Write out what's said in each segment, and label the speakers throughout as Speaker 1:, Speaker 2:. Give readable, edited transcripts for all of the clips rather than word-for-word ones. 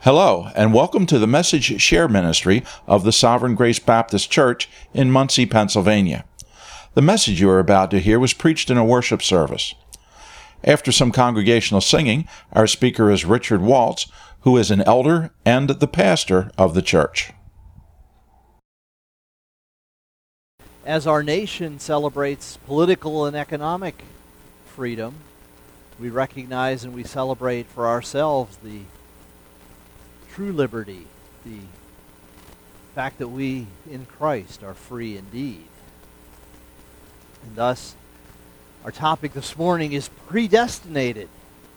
Speaker 1: Hello, and welcome to the Message Share Ministry of the Sovereign Grace Baptist Church in Muncie, Pennsylvania. The message you are about to hear was preached in a worship service. After some congregational singing, our speaker is Richard Waltz, who is an elder and the pastor of the church.
Speaker 2: As our nation celebrates political and economic freedom, we recognize and we celebrate for ourselves the true liberty, the fact that we in Christ are free indeed. And thus, our topic this morning is predestinated.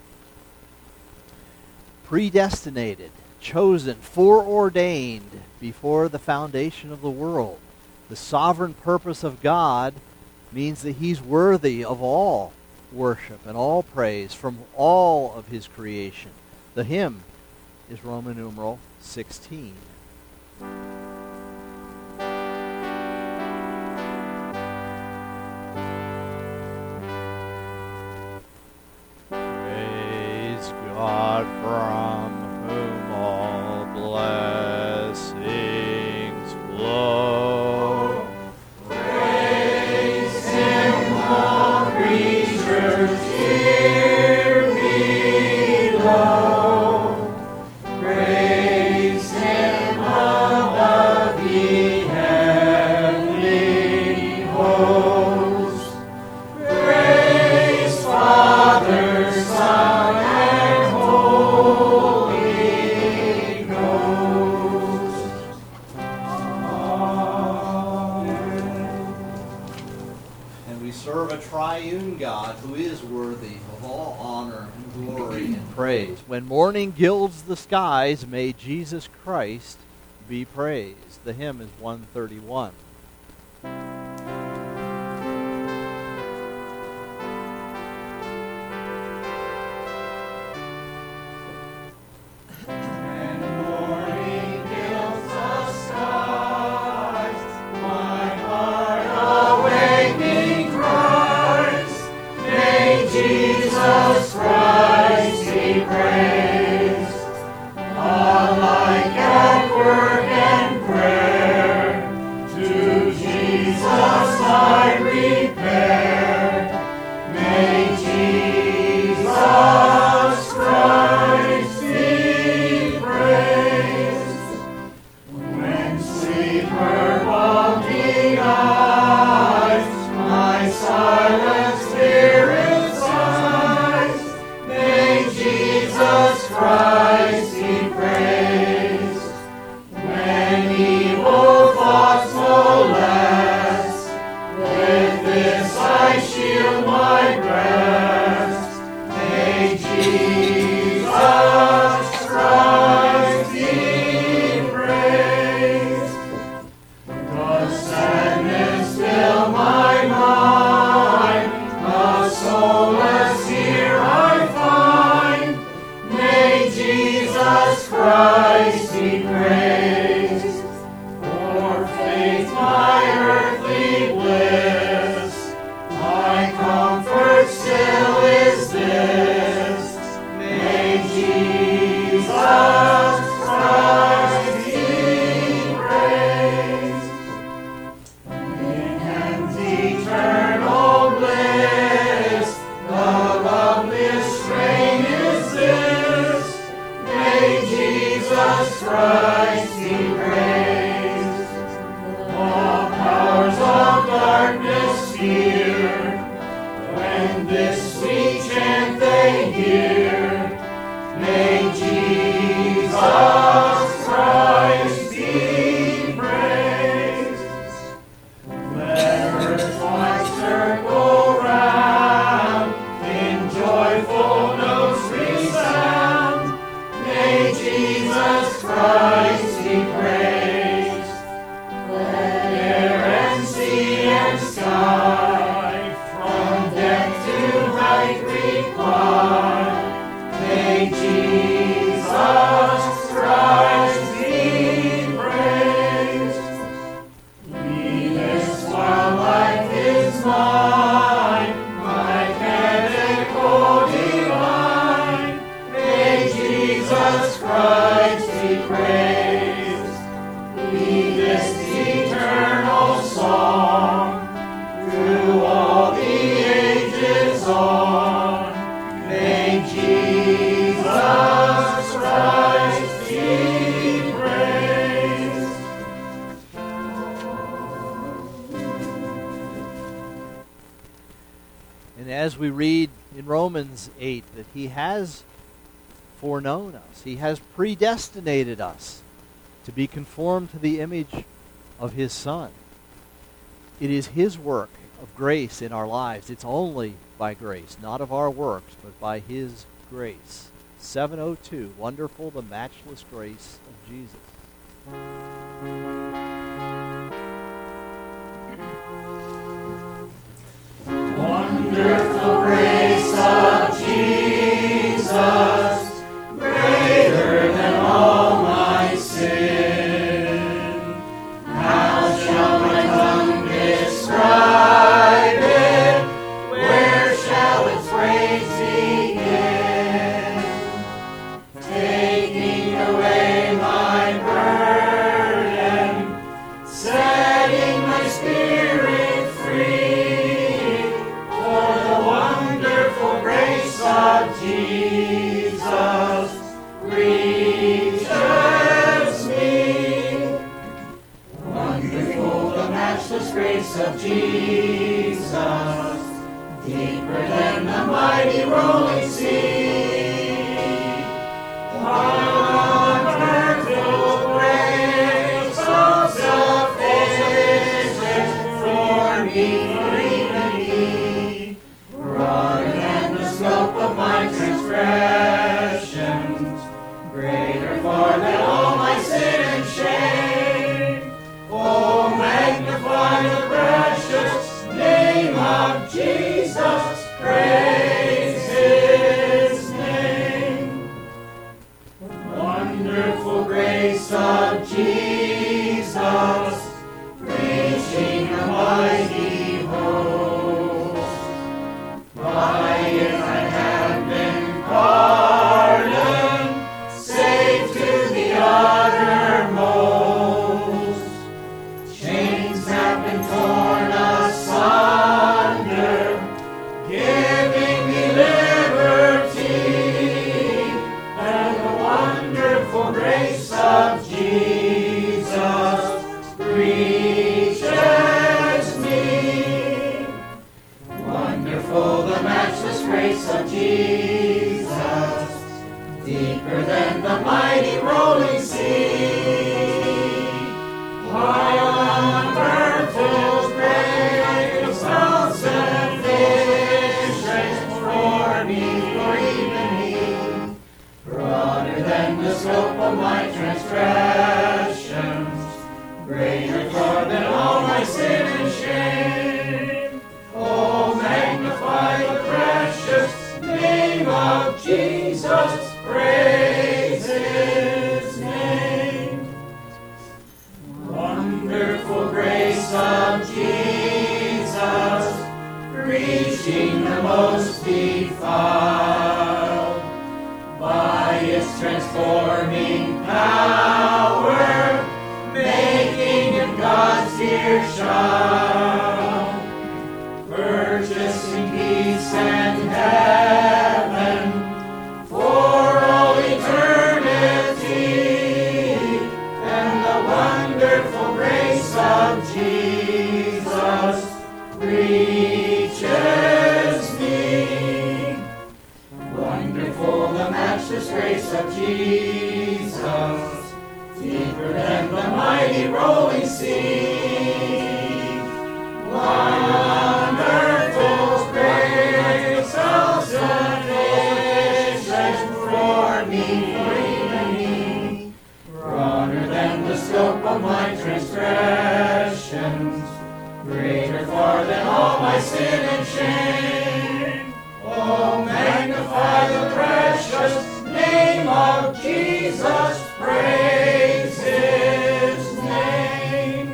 Speaker 2: Predestinated, chosen, foreordained before the foundation of the world. The sovereign purpose of God means that He's worthy of all worship and all praise from all of His creation. The hymn is Roman numeral 16. Praise God from whom all blessings flow. Praise Him, all creatures here below. Praise. When morning gilds the skies, may Jesus Christ be praised. The hymn is 131. Jesus Christ.
Speaker 3: Christ be praised. Be this eternal song through all the ages on. May Jesus Christ be praised.
Speaker 2: And as we read in Romans 8 that he has foreknown us, he has predestinated us to be conformed to the image of his Son. It is his work of grace in our lives. It's only by grace, not of our works, but by his grace. 702, wonderful the matchless grace of Jesus.
Speaker 3: Wonderful grace of Jesus, greater than all my sin. How shall my tongue describe it? Where shall its praise begin? Taking away my burden, setting my spirit free, for the wonderful grace of Jesus reaches me. Wonderful the matchless grace of Jesus, deeper than the mighty rolling sea. Wonderful grace of sufficient for me, broader than the scope of my transgressions, greater far than all my sin and shame. Oh, magnify the precious name of Jesus, praise his name. Wonderful grace of Jesus, reaching a mighty host. By it I have been pardoned, saved to the uttermost. Chains have been torn asunder, giving me liberty, and the wonderful grace of Jesus reaches me. Wonderful the matchless grace of Jesus, deeper than the mighty rolling sea. Wonderful grace of sufficient for me, for even me, broader than the scope of my transgressions, greater far than all my sin and shame. Oh, magnify the precious name of Jesus, praise his name. Wonderful grace of Jesus, reaching the most defiled, by its transforming power, making him God's dear child, purchasing peace and heaven for all eternity, and the wonderful grace of Jesus reaches me. Wonderful the matchless grace of Jesus, deeper than the mighty rolling sea. Wonderful grace of sufficient for me, broader than the scope of my transgressions, greater far than all my sin and shame. Oh, magnify the precious name of Jesus, praise his name.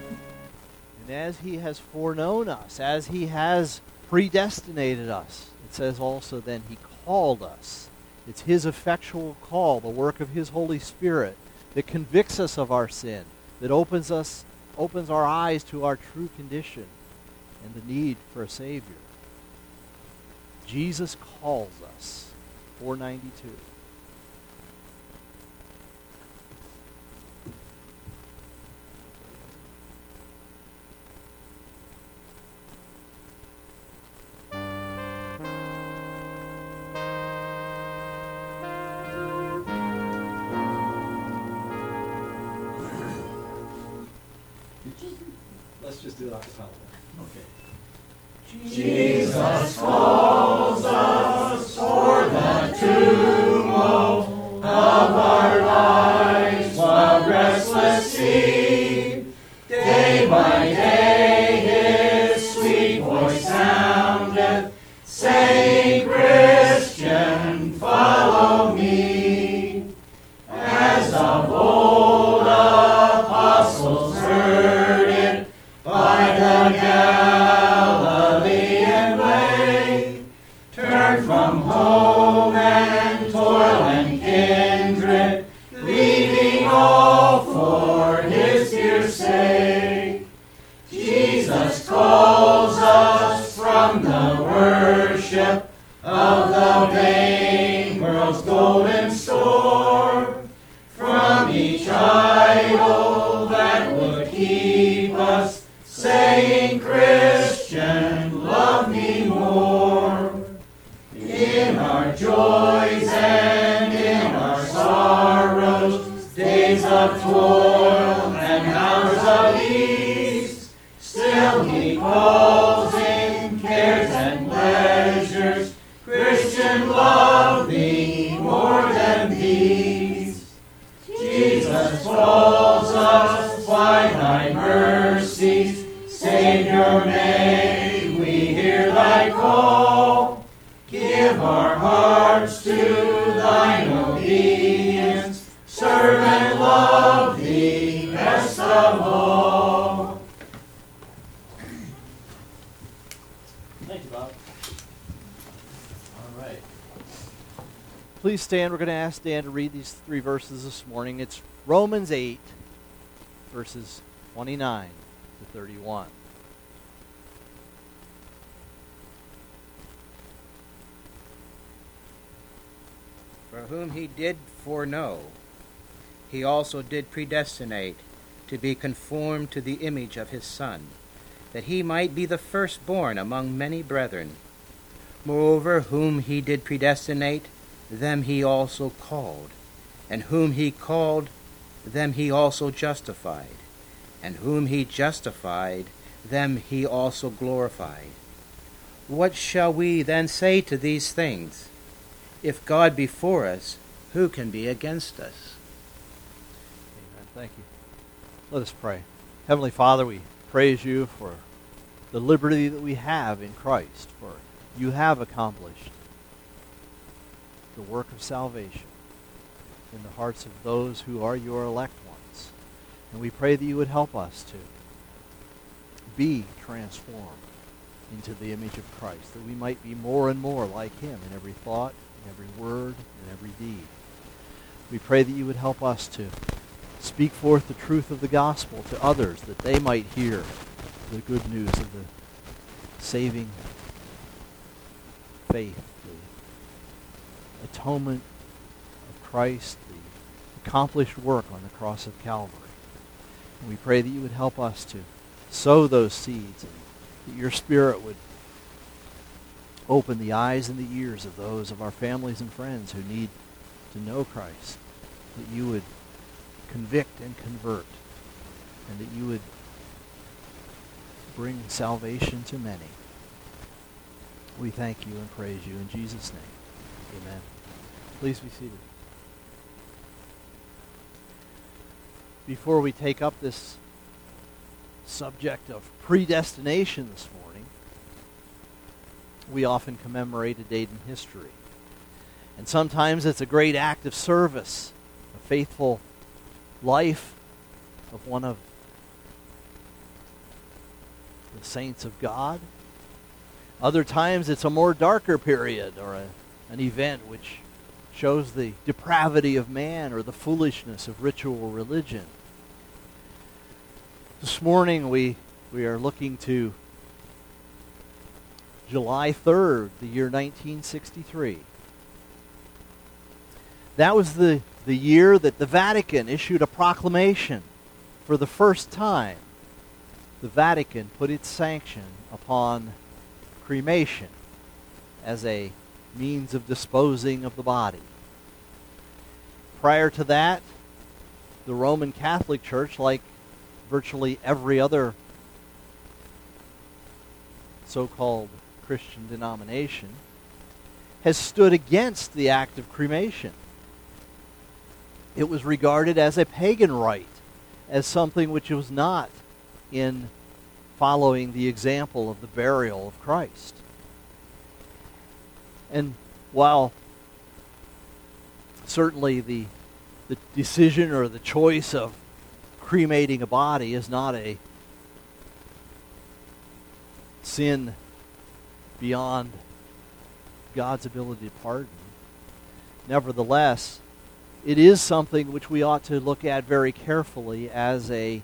Speaker 2: And as he has foreknown us, as he has predestinated us, it says also then he called us. It's his effectual call, the work of his Holy Spirit, that convicts us of our sin, that opens our eyes to our true condition and the need for a Savior. Jesus calls us. 492.
Speaker 4: Let's just do it off the top. Okay.
Speaker 3: Jesus calls us for the tumult of our lives, while restless sea, day by day his sweet voice soundeth, saying, Christian, follow me. As of old apostles heard it by the Galilean way, turn from home and toil and kindred, leaving all for his dear sake. Jesus calls us from the worship of the vain world's golden store, from each idol that would keep us saying, Christian, love me more. In our joys and in our sorrows, days of toil and hours of ease, still he calls in cares and pleasures, Christian, love thee more than these. Jesus calls us by thy mercies, Savior, may we hear thy call. Give our hearts to thine obedience, serve and love thee best of all.
Speaker 4: Thank you, Bob. All right.
Speaker 2: Please stand. We're going to ask Dan to read these 3 verses this morning. It's Romans 8, verses 29 to 31.
Speaker 5: For whom he did foreknow, he also did predestinate to be conformed to the image of his Son, that he might be the firstborn among many brethren. Moreover, whom he did predestinate, them he also called. And whom he called, them he also justified. And whom he justified, them he also glorified. What shall we then say to these things? If God be for us, who can be against us?
Speaker 2: Amen. Thank you. Let us pray. Heavenly Father, we praise you for the liberty that we have in Christ, for you have accomplished the work of salvation in the hearts of those who are your elect ones. And we pray that you would help us to be transformed into the image of Christ, that we might be more and more like him in every thought, in every word, in every deed. We pray that you would help us to speak forth the truth of the gospel to others, that they might hear the good news of the saving faith, the atonement of Christ, the accomplished work on the cross of Calvary. And we pray that you would help us to sow those seeds, and that your Spirit would open the eyes and the ears of those of our families and friends who need to know Christ, that you would convict and convert, and that you would bring salvation to many. We thank you and praise you in Jesus' name. Amen. Please be seated. Before we take up this subject of predestination this morning, we often commemorate a date in history. And sometimes it's a great act of service, a faithful life of one of the saints of God. Other times it's a more darker period or an event which shows the depravity of man or the foolishness of ritual religion. This morning we are looking to July 3rd, the year 1963. That was the year that the Vatican issued a proclamation. For the first time, the Vatican put its sanction upon cremation as a means of disposing of the body. Prior to that, the Roman Catholic Church, like virtually every other so-called Christian denomination, has stood against the act of cremation. It was regarded as a pagan rite, as something which was not in following the example of the burial of Christ. And while certainly the decision or the choice of cremating a body is not a sin beyond God's ability to pardon, nevertheless, it is something which we ought to look at very carefully as a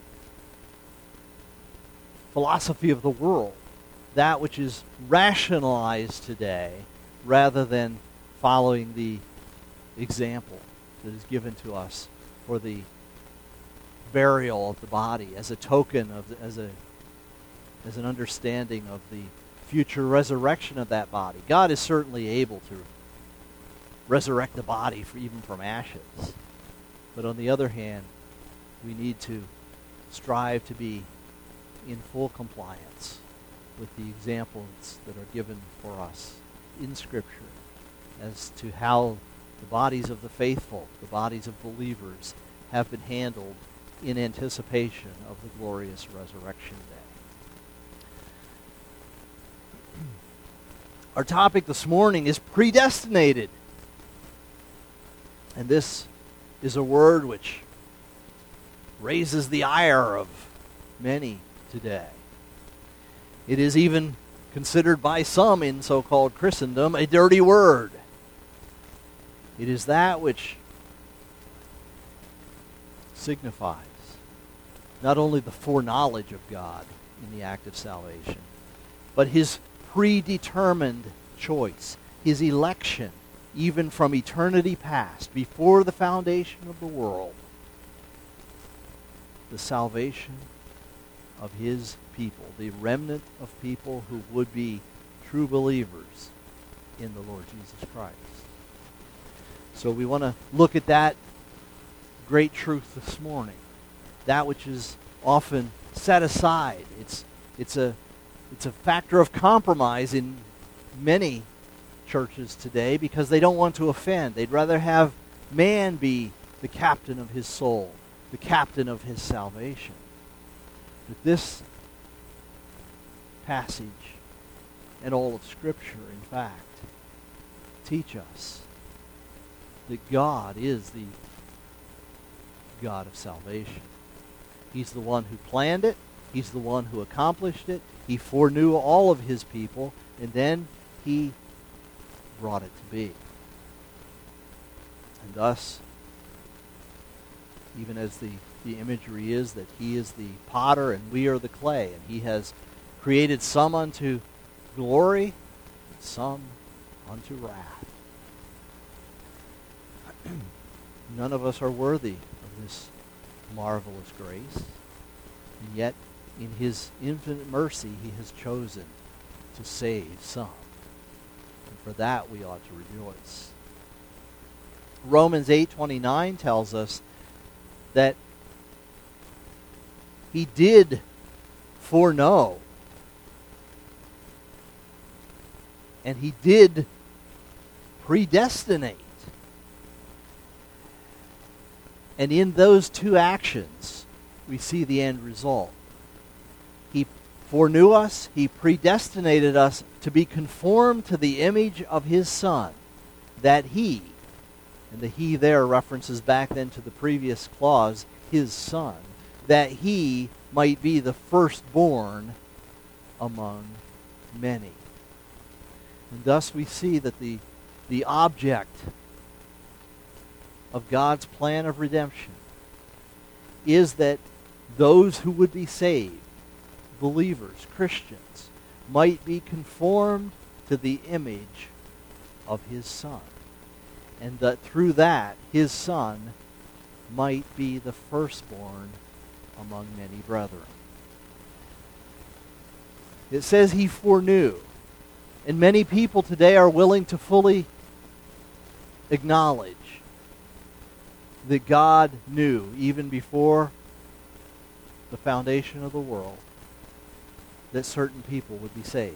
Speaker 2: philosophy of the world, that which is rationalized today rather than following the example that is given to us for the burial of the body as a token of as an understanding of the future resurrection of that body. God is certainly able to resurrect the body even from ashes. But on the other hand, we need to strive to be in full compliance with the examples that are given for us in Scripture as to how the bodies of the faithful, the bodies of believers, have been handled in anticipation of the glorious resurrection day. Our topic this morning is predestinated. And this is a word which raises the ire of many today. It is even considered by some in so-called Christendom a dirty word. It is that which signifies not only the foreknowledge of God in the act of salvation, but His predetermined choice, His election, even from eternity past, before the foundation of the world, the salvation of His people, the remnant of people who would be true believers in the Lord Jesus Christ. So we want to look at that great truth this morning, that which is often set aside. It's a factor of compromise in many churches today because they don't want to offend. They'd rather have man be the captain of his soul, the captain of his salvation. But this passage and all of Scripture, in fact, teach us that God is the God of salvation. He's the one who planned it. He's the one who accomplished it. He foreknew all of His people, and then He brought it to be. And thus, even as the imagery is that He is the potter and we are the clay, and He has created some unto glory and some unto wrath. None of us are worthy of this marvelous grace, and yet in His infinite mercy He has chosen to save some. And for that we ought to rejoice. Romans 8:29 tells us that He did foreknow, and He did predestinate. And in those two actions, we see the end result. He foreknew us, He predestinated us to be conformed to the image of His Son, that He, and the He there references back then to the previous clause, His Son, that He might be the firstborn among many. And thus we see that the object of God's plan of redemption is that those who would be saved, believers, Christians, might be conformed to the image of his Son. And that through that, his Son might be the firstborn among many brethren. It says he foreknew. And many people today are willing to fully acknowledge that God knew, even before the foundation of the world, that certain people would be saved.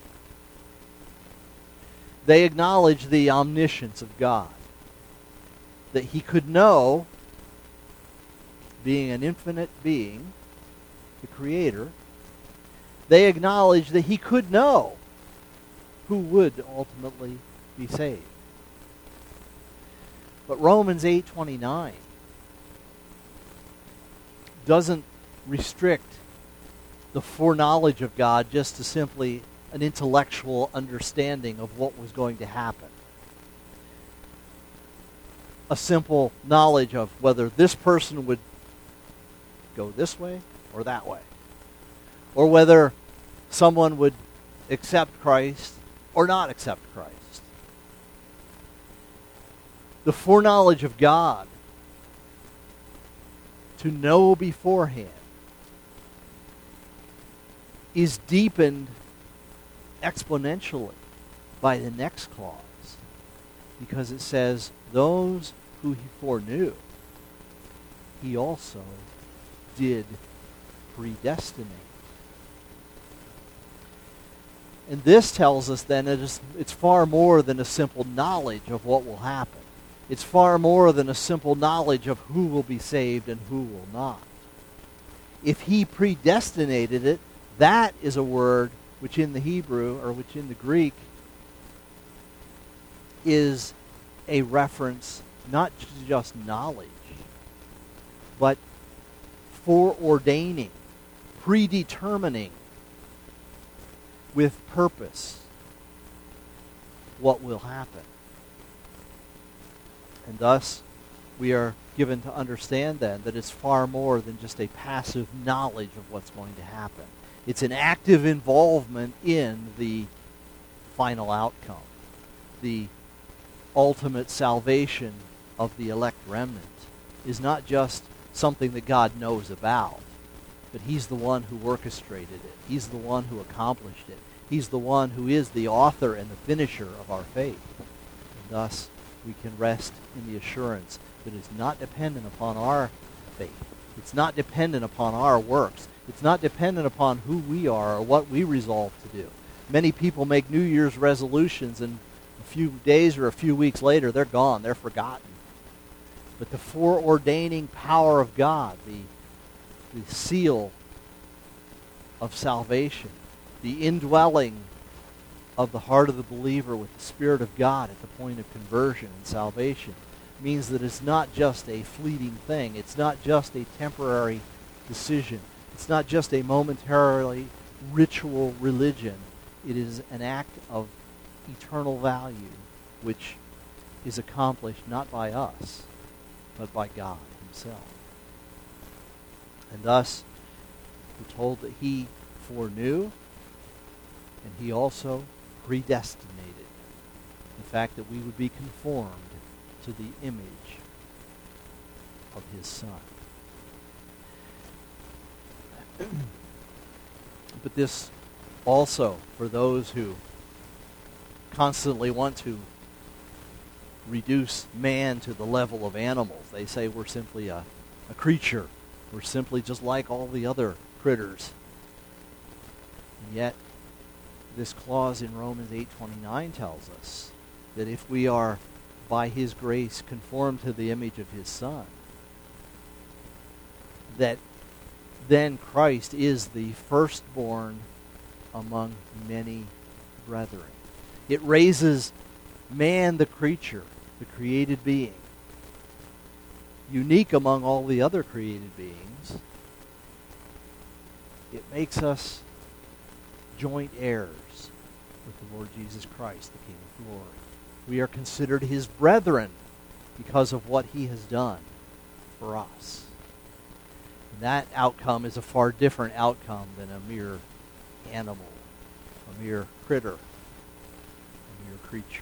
Speaker 2: They acknowledge the omniscience of God, that he could know, being an infinite being, the Creator, they acknowledge that he could know who would ultimately be saved. But Romans 8:29 doesn't restrict the foreknowledge of God just to simply an intellectual understanding of what was going to happen. A simple knowledge of whether this person would go this way or that way, or whether someone would accept Christ or not accept Christ. The foreknowledge of God, to know beforehand, is deepened exponentially by the next clause, because it says, those who he foreknew, he also did predestinate. And this tells us then that it's far more than a simple knowledge of what will happen. It's far more than a simple knowledge of who will be saved and who will not. If he predestinated it, that is a word which in the Hebrew, or which in the Greek, is a reference not to just knowledge, but foreordaining, predetermining with purpose what will happen. And thus, we are given to understand then that it's far more than just a passive knowledge of what's going to happen. It's an active involvement in the final outcome, the ultimate salvation of the elect remnant is not just something that God knows about, but he's the one who orchestrated it. He's the one who accomplished it. He's the one who is the author and the finisher of our faith. And thus, we can rest in the assurance that it's not dependent upon our faith. It's not dependent upon our works. It's not dependent upon who we are or what we resolve to do. Many people make New Year's resolutions, and a few days or a few weeks later, they're gone. They're forgotten. But the foreordaining power of God, the seal of salvation, the indwelling of the heart of the believer with the Spirit of God at the point of conversion and salvation, means that it's not just a fleeting thing. It's not just a temporary decision. It's not just a momentarily ritual religion. It is an act of eternal value, which is accomplished not by us, but by God himself. And thus, we're told that he foreknew, and he also predestinated the fact that we would be conformed to the image of his Son. But this also, for those who constantly want to reduce man to the level of animals, they say we're simply a creature. We're simply just like all the other critters. And yet, this clause in Romans 8:29 tells us that if we are, by his grace, conformed to the image of his Son, that then Christ is the firstborn among many brethren. It raises man, the creature, the created being, unique among all the other created beings. It makes us joint heirs with the Lord Jesus Christ, the King of glory. We are considered his brethren because of what he has done for us. And that outcome is a far different outcome than a mere animal, a mere critter, a mere creature.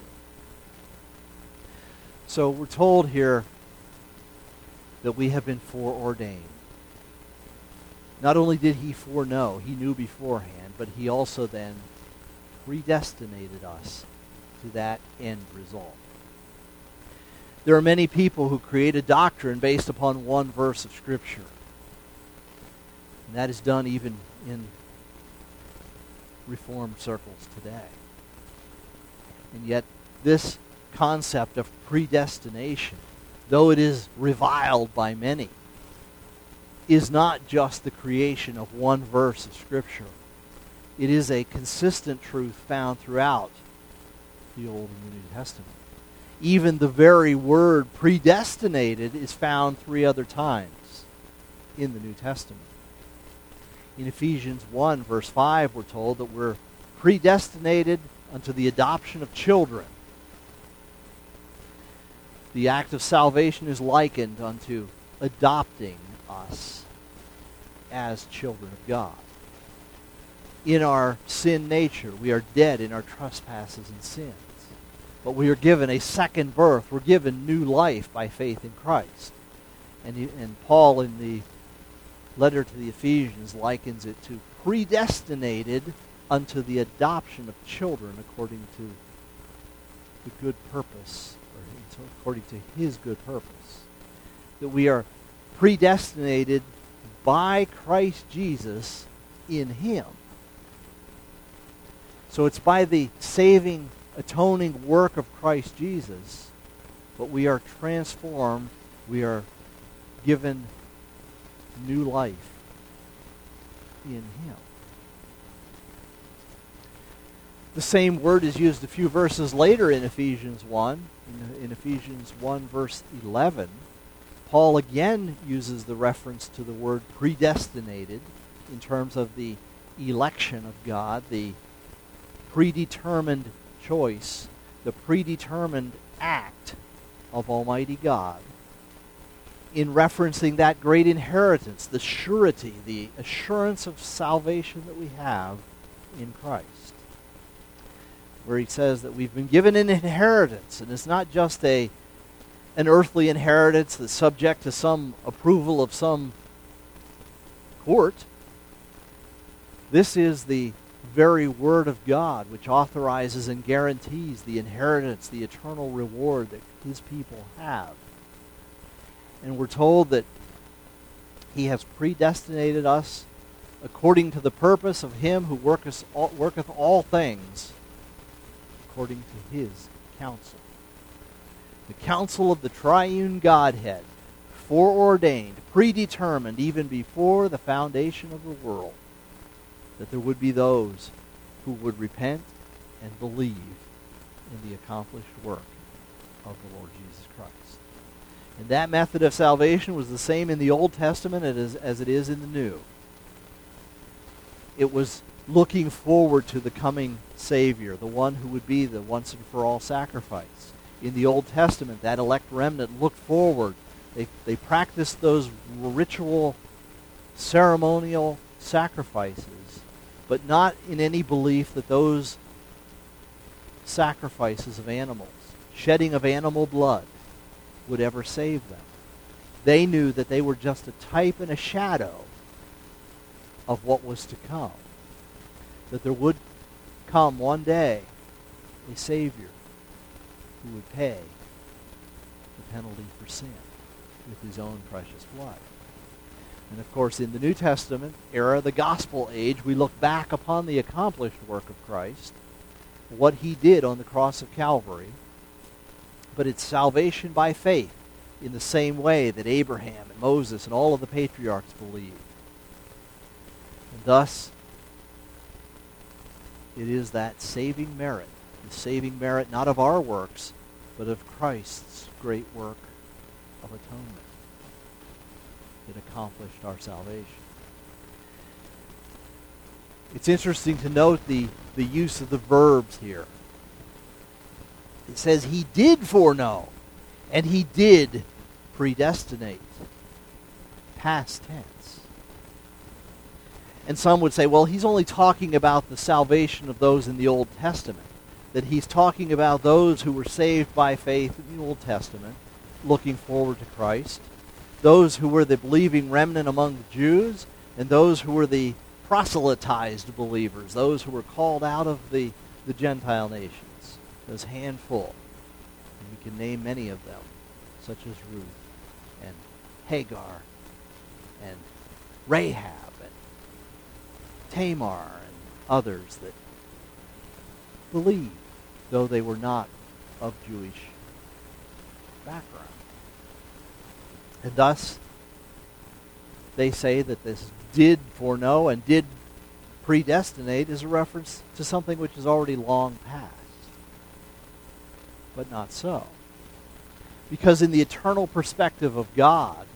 Speaker 2: So we're told here that we have been foreordained. Not only did he foreknow, he knew beforehand, but he also then predestinated us to that end result. There are many people who create a doctrine based upon one verse of Scripture. And that is done even in Reformed circles today. And yet this concept of predestination, though it is reviled by many, is not just the creation of one verse of Scripture. It is a consistent truth found throughout the Old and the New Testament. Even the very word predestinated is found 3 other times in the New Testament. In Ephesians 1, verse 5, we're told that we're predestinated unto the adoption of children. The act of salvation is likened unto adopting us as children of God. In our sin nature, we are dead in our trespasses and sins. But we are given a second birth. We're given new life by faith in Christ. And Paul in the letter to the Ephesians likens it to predestinated unto the adoption of children according to the good purpose, or according to his good purpose. That we are predestinated by Christ Jesus in him. So it's by the saving, atoning work of Christ Jesus, but we are transformed, we are given new life in him. The same word is used a few verses later in Ephesians 1. In Ephesians 1, verse 11, Paul again uses the reference to the word predestinated in terms of the election of God, the predetermined choice, the predetermined act of Almighty God, in referencing that great inheritance, the surety, the assurance of salvation that we have in Christ. Where he says that we've been given an inheritance, and it's not just an earthly inheritance that's subject to some approval of some court. This is the very Word of God which authorizes and guarantees the inheritance, the eternal reward that his people have. And we're told that he has predestinated us according to the purpose of him who worketh all things according to his counsel. The counsel of the triune Godhead, foreordained, predetermined even before the foundation of the world, that there would be those who would repent and believe in the accomplished work of the Lord Jesus Christ. And that method of salvation was the same in the Old Testament as it is in the New. It was looking forward to the coming Savior, the one who would be the once and for all sacrifice. In the Old Testament, that elect remnant looked forward. They practiced those ritual, ceremonial sacrifices, but not in any belief that those sacrifices of animals, shedding of animal blood, would ever save them. They knew that they were just a type and a shadow of what was to come. That there would come one day a Savior who would pay the penalty for sin with his own precious blood. And of course, in the New Testament era, the gospel age, we look back upon the accomplished work of Christ, what he did on the cross of Calvary, but it's salvation by faith in the same way that Abraham and Moses and all of the patriarchs believed. And thus, it is that saving merit, the saving merit not of our works, but of Christ's great work of atonement that accomplished our salvation. It's interesting to note the use of the verbs here. It says he did foreknow, and he did predestinate. Past tense. And some would say, well, he's only talking about the salvation of those in the Old Testament. That he's talking about those who were saved by faith in the Old Testament, looking forward to Christ. Those who were the believing remnant among the Jews, and those who were the proselytized believers, those who were called out of the Gentile nations. Those handful. And we can name many of them, such as Ruth and Hagar and Rahab and Tamar and others that believed, though they were not of Jewish background. And thus, they say that this did foreknow and did predestinate is a reference to something which is already long past. But not so. Because in the eternal perspective of God,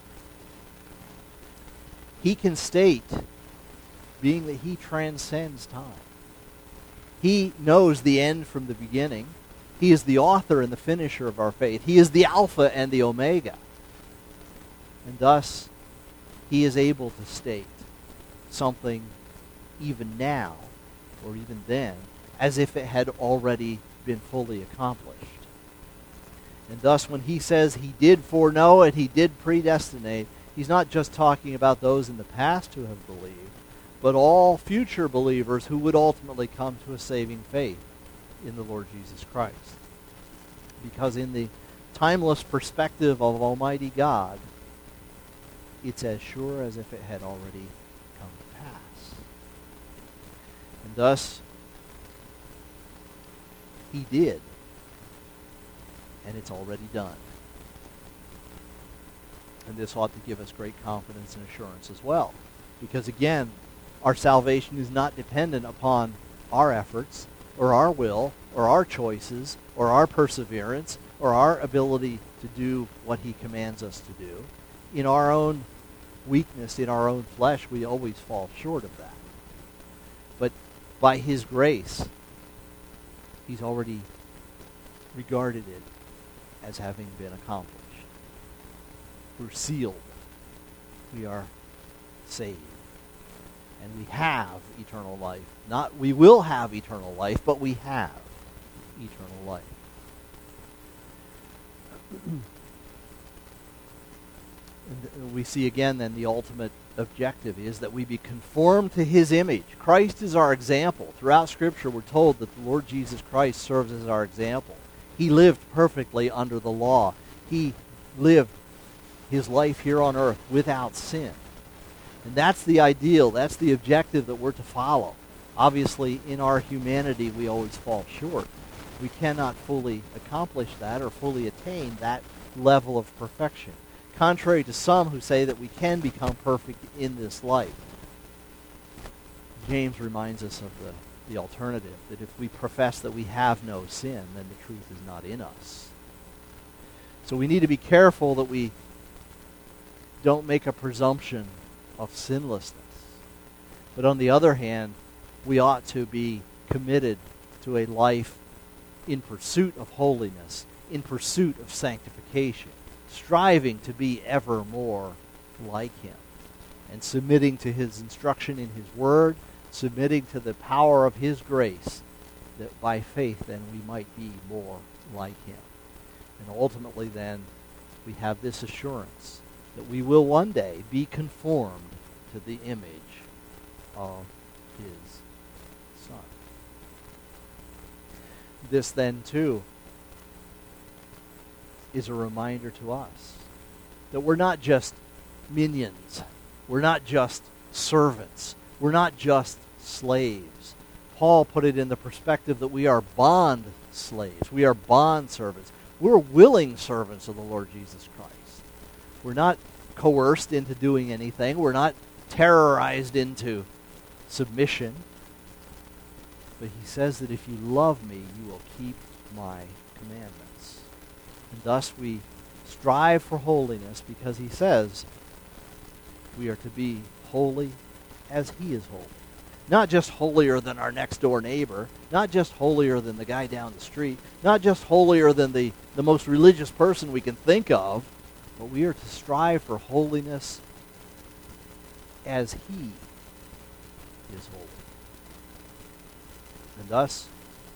Speaker 2: he can state, being that he transcends time, he knows the end from the beginning. He is the author and the finisher of our faith. He is the Alpha and the Omega. And thus, he is able to state something even now, or even then, as if it had already been fully accomplished. And thus, when he says he did foreknow and he did predestinate, he's not just talking about those in the past who have believed, but all future believers who would ultimately come to a saving faith in the Lord Jesus Christ. Because in the timeless perspective of Almighty God, it's as sure as if it had already come to pass. And thus, he did. And it's already done. And this ought to give us great confidence and assurance as well. Because again, our salvation is not dependent upon our efforts, or our will, or our choices, or our perseverance, or our ability to do what he commands us to do. In our own weakness, in our own flesh, we always fall short of that. But by his grace, he's already regarded it as having been accomplished. We're sealed. We are saved. And we have eternal life. Not we will have eternal life, but we have eternal life. And we see again then the ultimate objective is that we be conformed to his image. Christ is our example. Throughout Scripture we're told that the Lord Jesus Christ serves as our example. He lived perfectly under the law. He lived his life here on earth without sin. And that's the ideal, that's the objective that we're to follow. Obviously, in our humanity, we always fall short. We cannot fully accomplish that or fully attain that level of perfection. Contrary to some who say that we can become perfect in this life. James reminds us of the alternative, that if we profess that we have no sin, then the truth is not in us. So we need to be careful that we don't make a presumption of sinlessness. But on the other hand, we ought to be committed to a life in pursuit of holiness, in pursuit of sanctification, striving to be ever more like him, and submitting to his instruction in his word, submitting to the power of his grace, that by faith then we might be more like him. And ultimately then, we have this assurance that we will one day be conformed to the image of his Son. This then, too, is a reminder to us that we're not just minions. We're not just servants. We're not just slaves. Paul put it in the perspective that we are bond slaves. We are bond servants. We're willing servants of the Lord Jesus Christ. We're not coerced into doing anything. We're not terrorized into submission. But he says that if you love me, you will keep my commandments. And thus we strive for holiness because he says we are to be holy as he is holy. Not just holier than our next door neighbor, not just holier than the guy down the street, not just holier than the most religious person we can think of, but we are to strive for holiness as He is holy. And thus,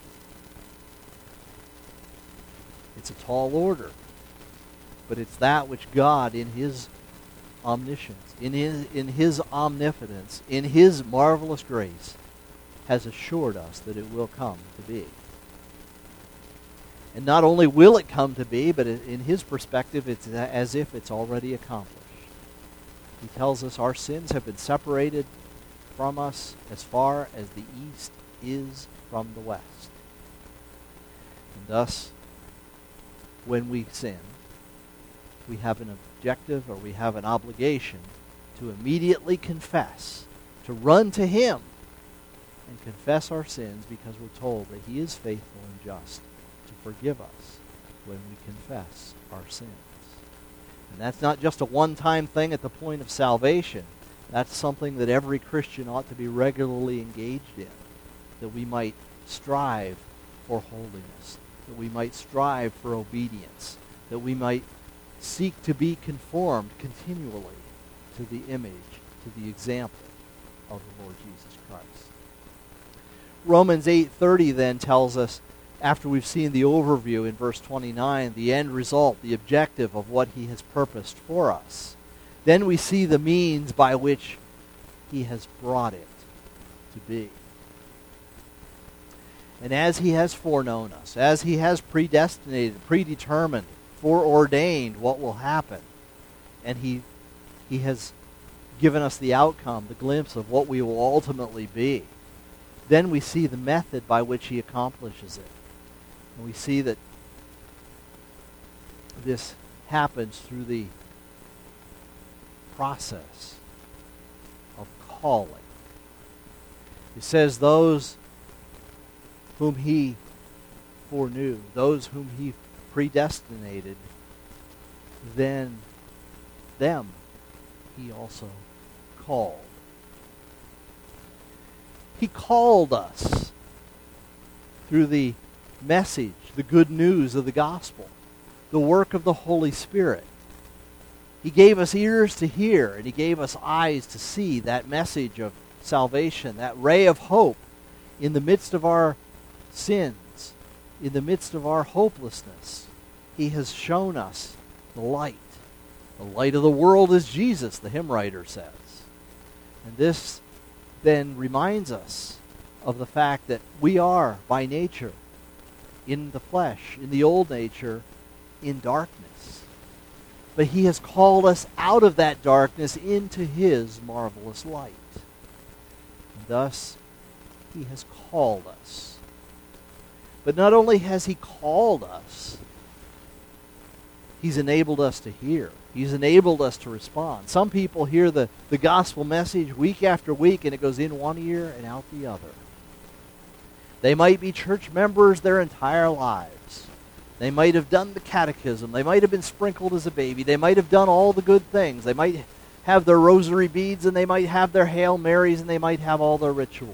Speaker 2: it's a tall order, but it's that which God, in His omniscience, in his omnipotence, in His marvelous grace, has assured us that it will come to be. And not only will it come to be, but in His perspective, it's as if it's already accomplished. He tells us our sins have been separated from us as far as the east is from the west. And thus, when we sin, we have an objective, or we have an obligation to immediately confess, to run to Him and confess our sins, because we're told that He is faithful and just to forgive us when we confess our sins. And that's not just a one-time thing at the point of salvation. That's something that every Christian ought to be regularly engaged in, that we might strive for holiness, that we might strive for obedience, that we might seek to be conformed continually to the image, to the example of the Lord Jesus Christ. Romans 8:30 then tells us, after we've seen the overview in verse 29, the end result, the objective of what He has purposed for us, then we see the means by which He has brought it to be. And as He has foreknown us, as He has predestinated, predetermined, foreordained what will happen, and He has given us the outcome, the glimpse of what we will ultimately be, then we see the method by which He accomplishes it. And we see that this happens through the process of calling. It says those whom He foreknew, those whom He predestinated, then them He also called. He called us through the message, the good news of the gospel, the work of the Holy Spirit. He gave us ears to hear, and He gave us eyes to see that message of salvation, that ray of hope in the midst of our sins, in the midst of our hopelessness. He has shown us the light. The light of the world is Jesus, the hymn writer says. And this then reminds us of the fact that we are, by nature, in the flesh, in the old nature, in darkness. But He has called us out of that darkness into His marvelous light. And thus, He has called us. But not only has He called us, He's enabled us to hear. He's enabled us to respond. Some people hear the gospel message week after week, and it goes in one ear and out the other. They might be church members their entire lives. They might have done the catechism. They might have been sprinkled as a baby. They might have done all the good things. They might have their rosary beads, and they might have their Hail Marys, and they might have all their rituals.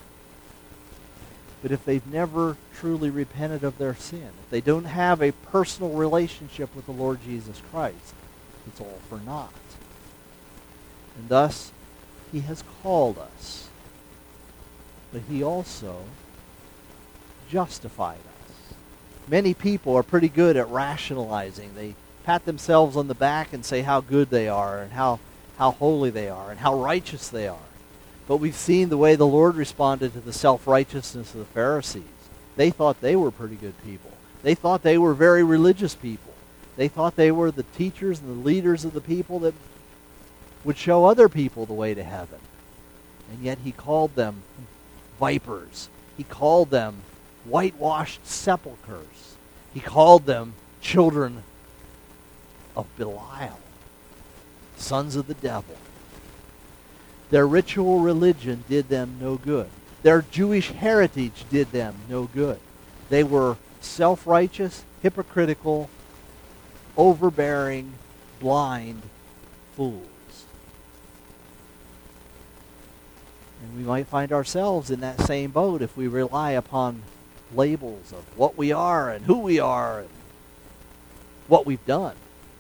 Speaker 2: But if they've never truly repented of their sin, if they don't have a personal relationship with the Lord Jesus Christ, it's all for naught. And thus, He has called us. But He also justified us. Many people are pretty good at rationalizing. They pat themselves on the back and say how good they are, and how holy they are, and how righteous they are. But we've seen the way the Lord responded to the self-righteousness of the Pharisees. They thought they were pretty good people. They thought they were very religious people. They thought they were the teachers and the leaders of the people that would show other people the way to heaven. And yet He called them vipers. He called them whitewashed sepulchres. He called them children of Belial, sons of the devil. Their ritual religion did them no good. Their Jewish heritage did them no good. They were self-righteous, hypocritical, overbearing, blind fools. And we might find ourselves in that same boat if we rely upon labels of what we are and who we are and what we've done.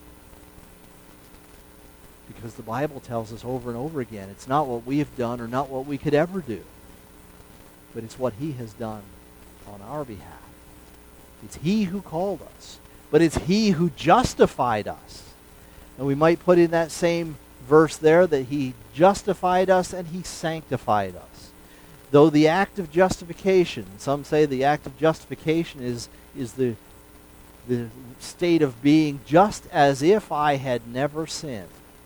Speaker 2: Because the Bible tells us over and over again, it's not what we have done or not what we could ever do, but it's what He has done on our behalf. It's He who called us, but it's He who justified us. And we might put in that same verse there that He justified us and He sanctified us. Though the act of justification, some say the act of justification is the state of being just as if I had never sinned.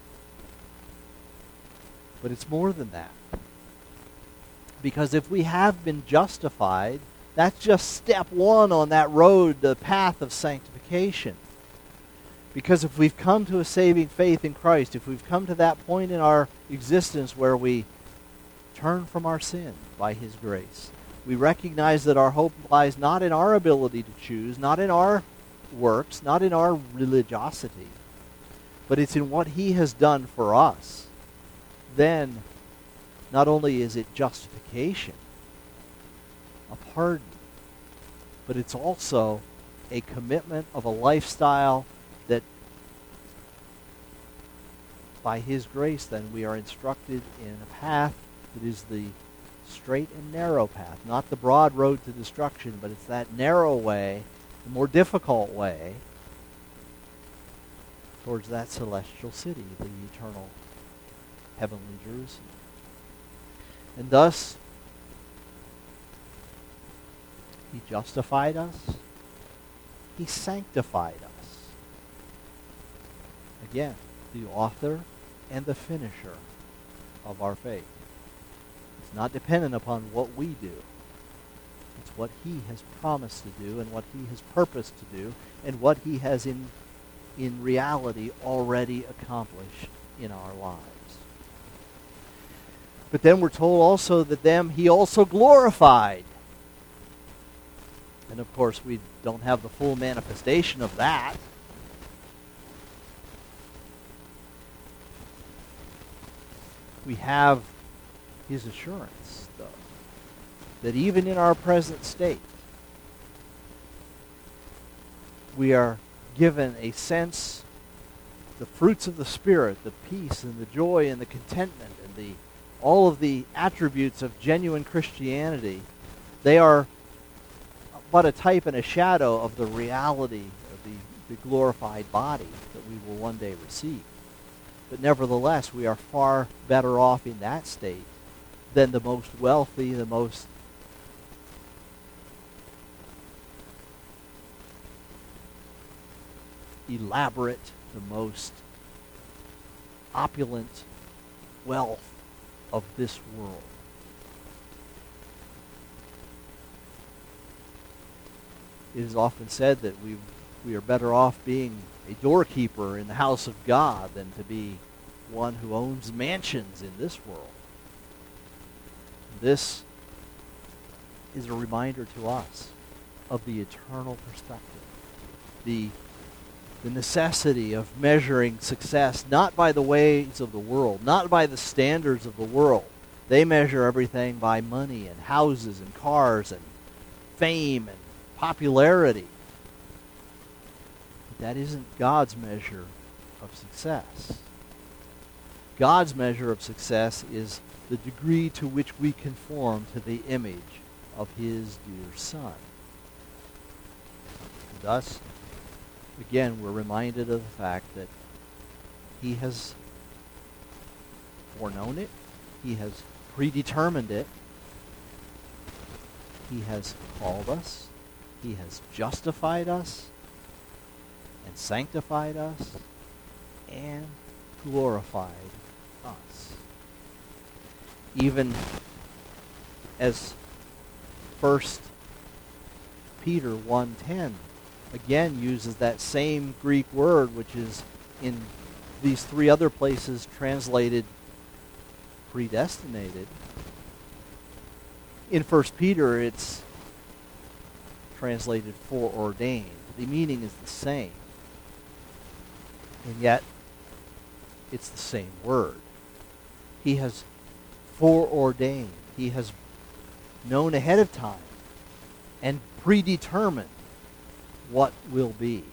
Speaker 2: But it's more than that. Because if we have been justified, that's just step one on that road, the path of sanctification. Because if we've come to a saving faith in Christ, if we've come to that point in our existence where we turn from our sin by His grace, we recognize that our hope lies not in our ability to choose, not in our works, not in our religiosity, but it's in what He has done for us. Then, not only is it justification, a pardon, but it's also a commitment of a lifestyle that, by His grace, then we are instructed in a path that is the straight and narrow path, not the broad road to destruction, but it's that narrow way, the more difficult way, towards that celestial city, the eternal heavenly Jerusalem. And thus, He justified us. He sanctified us. Again, the author and the finisher of our faith. It's not dependent upon what we do. It's what He has promised to do and what He has purposed to do and what He has in reality already accomplished in our lives. But then we're told also that them He also glorified. And of course we don't have the full manifestation of that. We have His assurance, though, that even in our present state, we are given a sense, the fruits of the Spirit, the peace and the joy and the contentment and all of the attributes of genuine Christianity. They are but a type and a shadow of the reality of the glorified body that we will one day receive. But nevertheless, we are far better off in that state than the most wealthy, the most elaborate, the most opulent wealth of this world. It is often said that we are better off being a doorkeeper in the house of God than to be one who owns mansions in this world. This is a reminder to us of the eternal perspective, the necessity of measuring success not by the ways of the world, not by the standards of the world. They measure everything by money and houses and cars and fame and popularity. But that isn't God's measure of success. God's measure of success is the degree to which we conform to the image of His dear Son. And thus, again, we're reminded of the fact that He has foreknown it. He has predetermined it. He has called us. He has justified us and sanctified us and glorified us. Even as 1 Peter 1:10 again uses that same Greek word, which is in these three other places translated predestinated. In 1 Peter, it's translated foreordained. The meaning is the same. And yet, it's the same word. He has foreordained. He has known ahead of time and predetermined what will be.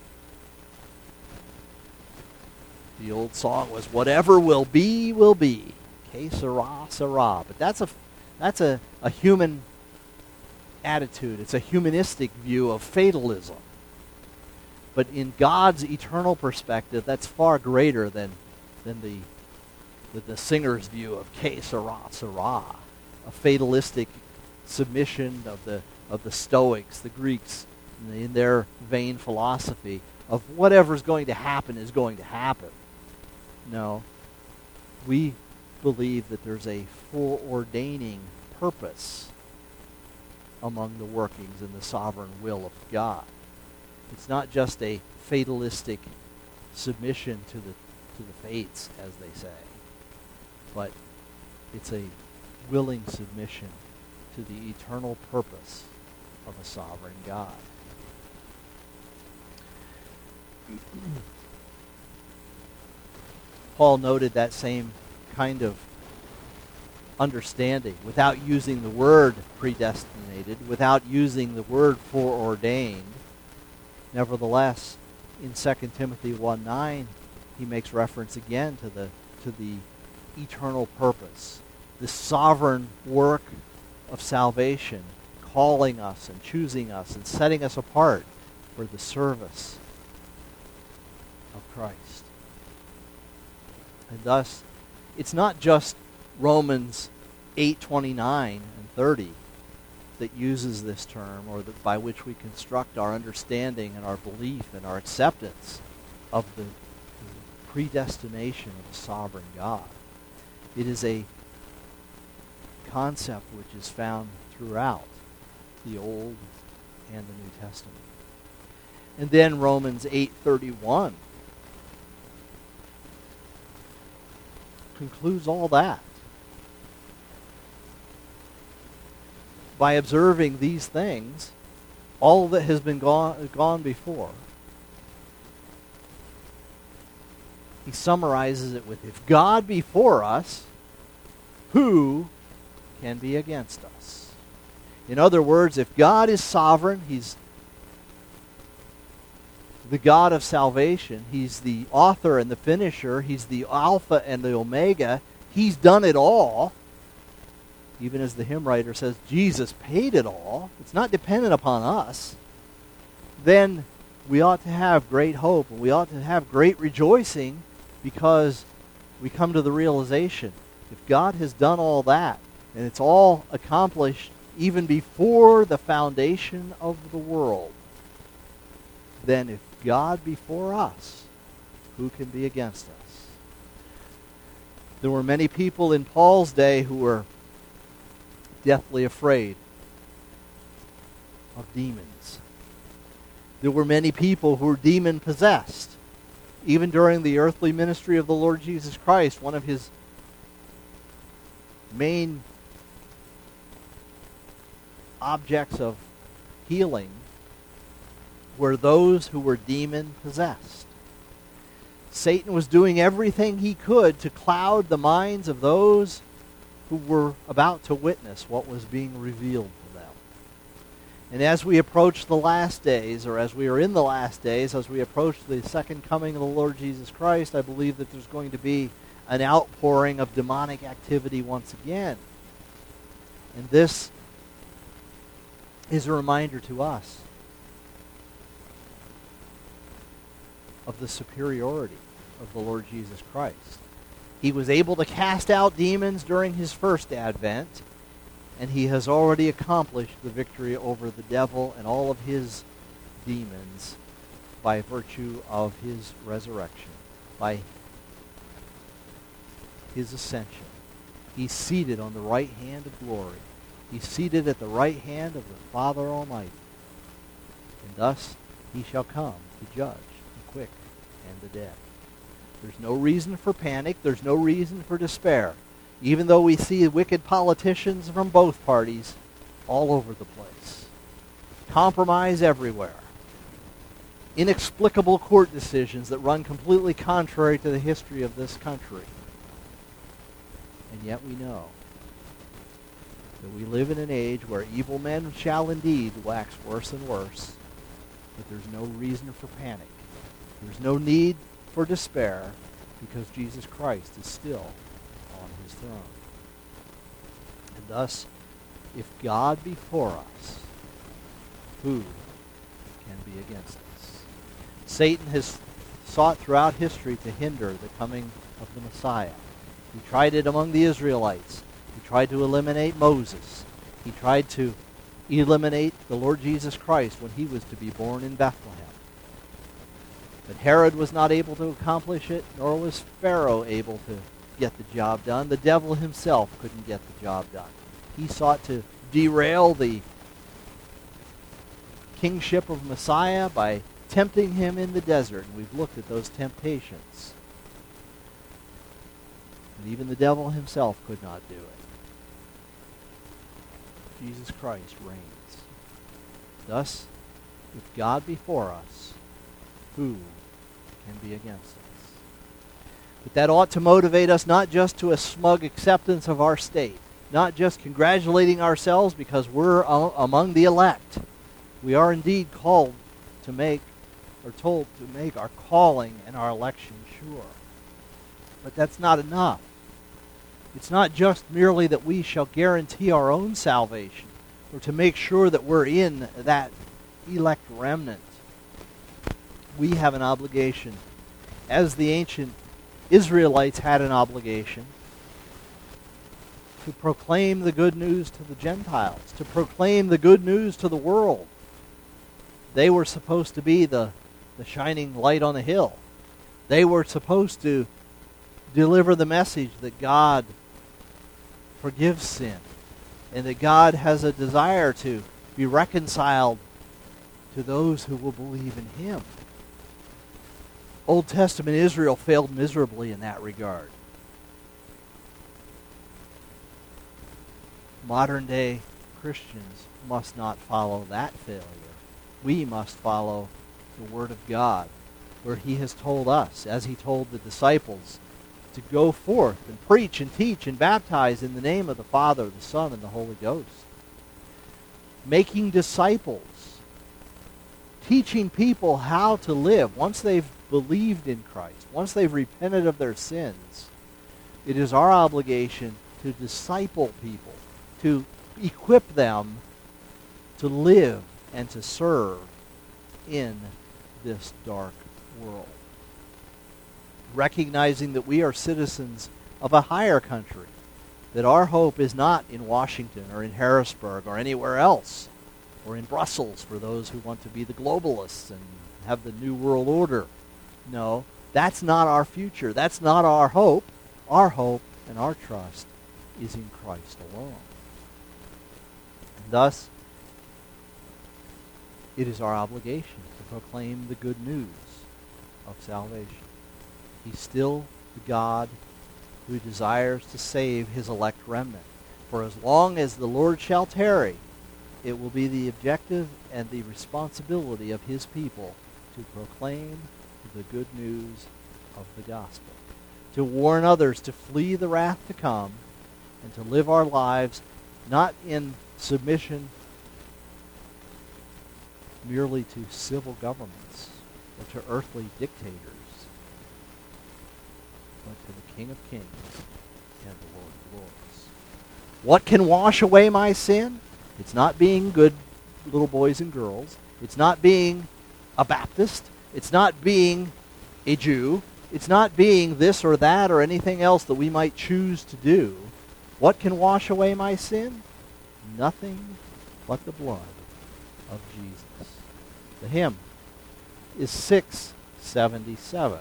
Speaker 2: The old song was, whatever will be, will be. Que sera, sera. But that's a human attitude. It's a humanistic view of fatalism. But in God's eternal perspective, that's far greater than the singer's view of que sera, sera. A fatalistic submission of the Stoics, the Greeks, in their vain philosophy of whatever's going to happen is going to happen. No. We believe that there's a foreordaining purpose among the workings and the sovereign will of God. It's not just a fatalistic submission to the fates, as they say, but it's a willing submission to the eternal purpose of a sovereign God. Paul noted that same kind of understanding without using the word predestinated, without using the word foreordained. Nevertheless, in 2 Timothy 1:9, he makes reference again to the eternal purpose, the sovereign work of salvation, calling us and choosing us and setting us apart for the service of Christ. And thus, it's not just Romans 8:29 and 30 that uses this term, or that by which we construct our understanding and our belief and our acceptance of the predestination of a sovereign God. It is a concept which is found throughout the Old and the New Testament. And then Romans 8:31 concludes all that. By observing these things, all that has been gone before, he summarizes it with, if God be for us, who can be against us? In other words, if God is sovereign, he's the God of salvation, he's the author and the finisher, he's the Alpha and the Omega, he's done it all. Even as the hymn writer says, Jesus paid it all. It's not dependent upon us. Then we ought to have great hope, and we ought to have great rejoicing, because we come to the realization, if God has done all that, and it's all accomplished even before the foundation of the world, then if God be for us, who can be against us? There were many people in Paul's day who were deathly afraid of demons. There were many people who were demon-possessed. Even during the earthly ministry of the Lord Jesus Christ, one of his main objects of healing were those who were demon-possessed. Satan was doing everything he could to cloud the minds of those who were about to witness what was being revealed to them. And as we approach the last days, or as we are in the last days, as we approach the second coming of the Lord Jesus Christ, I believe that there's going to be an outpouring of demonic activity once again. And this is a reminder to us of the superiority of the Lord Jesus Christ. He was able to cast out demons during his first advent, and he has already accomplished the victory over the devil and all of his demons by virtue of his resurrection, by his ascension. He's seated on the right hand of glory. He's seated at the right hand of the Father Almighty. And thus he shall come to judge the quick and the dead. There's no reason for panic. There's no reason for despair. Even though we see wicked politicians from both parties all over the place. Compromise everywhere. Inexplicable court decisions that run completely contrary to the history of this country. And yet we know that we live in an age where evil men shall indeed wax worse and worse, but there's no reason for panic. There's no need for despair, because Jesus Christ is still on his throne. And thus, if God be for us, who can be against us? Satan has sought throughout history to hinder the coming of the Messiah. He tried it among the Israelites. He tried to eliminate Moses. He tried to eliminate the Lord Jesus Christ when he was to be born in Bethlehem. But Herod was not able to accomplish it, nor was Pharaoh able to get the job done. The devil himself couldn't get the job done. He sought to derail the kingship of Messiah by tempting him in the desert. And we've looked at those temptations. And even the devil himself could not do it. Jesus Christ reigns. Thus, if God be for us, who can be against us? But that ought to motivate us not just to a smug acceptance of our state, not just congratulating ourselves because we're among the elect. We are indeed called to make, or told to make our calling and our election sure. But that's not enough. It's not just merely that we shall guarantee our own salvation, or to make sure that we're in that elect remnant. We have an obligation, as the ancient Israelites had an obligation, to proclaim the good news to the Gentiles, to proclaim the good news to the world. They were supposed to be the shining light on the hill. They were supposed to deliver the message that God forgives sin, and that God has a desire to be reconciled to those who will believe in him. Old Testament Israel failed miserably in that regard. Modern day Christians must not follow that failure. We must follow the Word of God, where he has told us, as he told the disciples, to go forth and preach and teach and baptize in the name of the Father, the Son, and the Holy Ghost. Making disciples. Teaching people how to live once they've believed in Christ, once they've repented of their sins. It is our obligation to disciple people, to equip them to live and to serve in this dark world. Recognizing that we are citizens of a higher country, that our hope is not in Washington or in Harrisburg or anywhere else, or in Brussels for those who want to be the globalists and have the New World Order. No, that's not our future. That's not our hope. Our hope and our trust is in Christ alone. And thus, it is our obligation to proclaim the good news of salvation. He's still the God who desires to save his elect remnant. For as long as the Lord shall tarry, it will be the objective and the responsibility of his people to proclaim the good news of the gospel, to warn others to flee the wrath to come, and to live our lives not in submission merely to civil governments or to earthly dictators, but to the King of Kings and the Lord of Lords. What can wash away my sin? It's not being good little boys and girls. It's not being a Baptist. It's not being a Jew. It's not being this or that or anything else that we might choose to do. What can wash away my sin? Nothing but the blood of Jesus. The hymn is 677.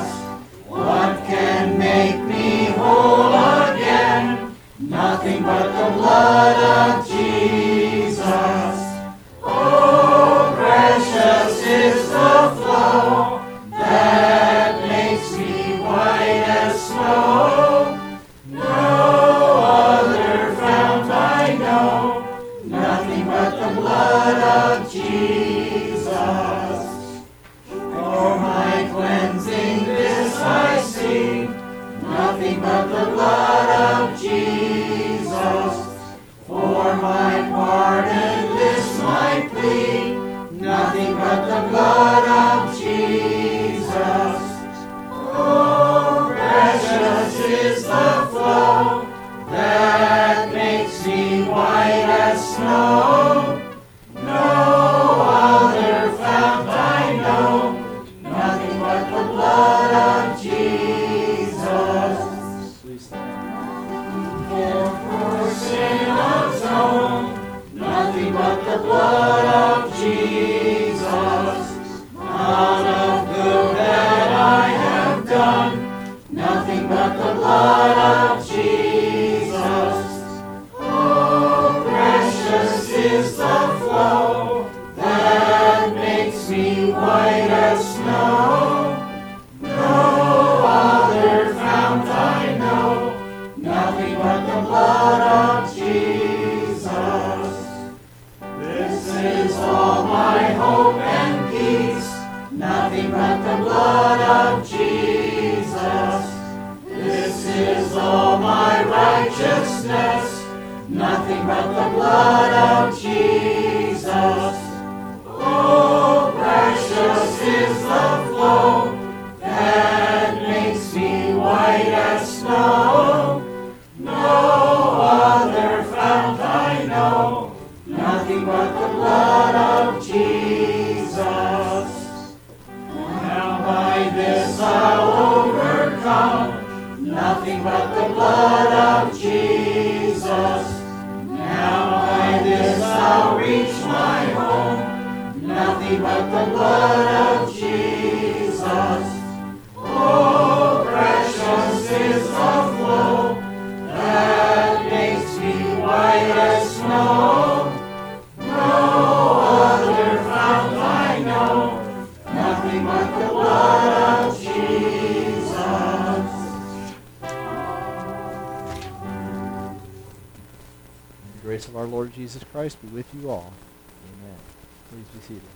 Speaker 3: Nothing but pardon this my plea, nothing but the blood of Jesus. Oh, precious is the flow that makes me white as snow. No other fount I know, nothing but the blood of Jesus. For sin atone, nothing but the blood of Jesus. Not of good that I have done, nothing but the blood of Jesus. Oh, precious is the flow that makes me white as snow. No other fount I know, nothing but the blood of Jesus. This is all my hope and peace, nothing but the blood of Jesus. This is all my righteousness, nothing but the blood of Jesus. Oh, precious is the flow that makes me white as snow. No other fount I know, nothing but the blood of Jesus. Now by this I'll overcome, nothing but the blood of Jesus. Now by this I'll reach my home, nothing but the blood of Jesus. Oh, precious is the flow that makes me white as snow. No other fount I know, nothing but the blood of Jesus.
Speaker 2: The grace of our Lord Jesus Christ be with you all. Amen. Please be seated.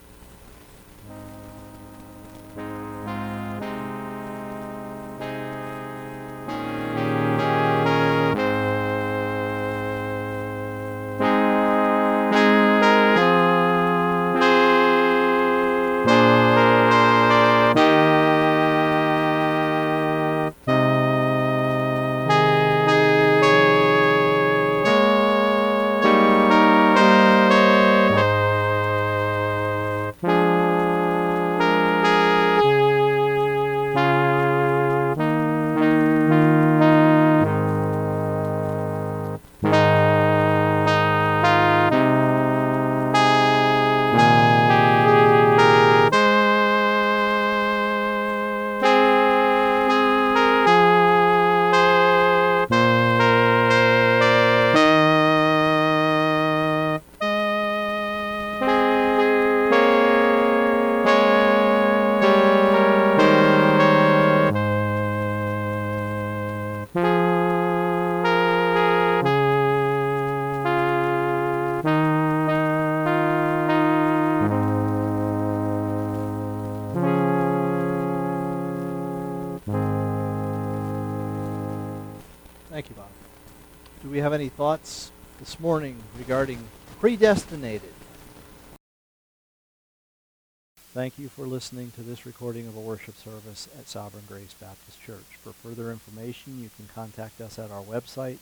Speaker 2: Thank you, Bob. Do we have any thoughts this morning regarding predestinated? Thank you for listening to this recording of a worship service at Sovereign Grace Baptist Church. For further information, you can contact us at our website,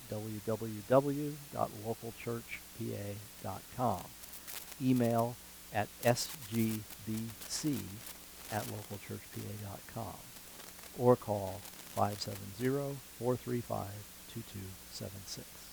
Speaker 2: www.localchurchpa.com. Email at sgbbc@localchurchpa.com or call 570-435-2276.